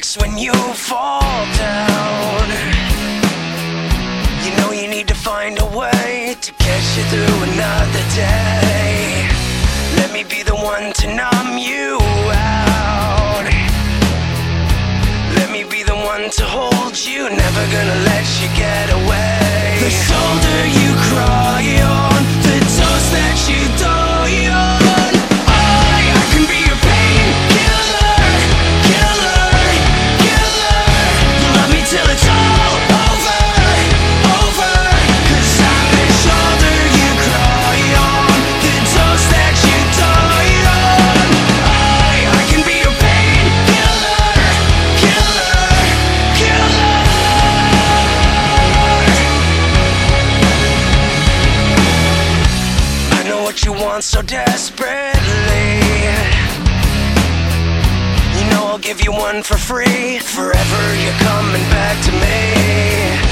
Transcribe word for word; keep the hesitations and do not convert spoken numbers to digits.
cracks when you fall down. You know you need to find a way to get you through another day. Let me be the one to numb you out. Let me be the one to hold you, never gonna let you get away. The shoulder you cry on, the toast that you die on. I, I can be your painkiller, killer, killer. You love me till it's all over, over. Cause I'm the shoulder you cry on, the toast that you die on. I, I can be your painkiller, killer, killer. I know what you want so desperately. You know I'll give you one for free. Forever you're coming back to me.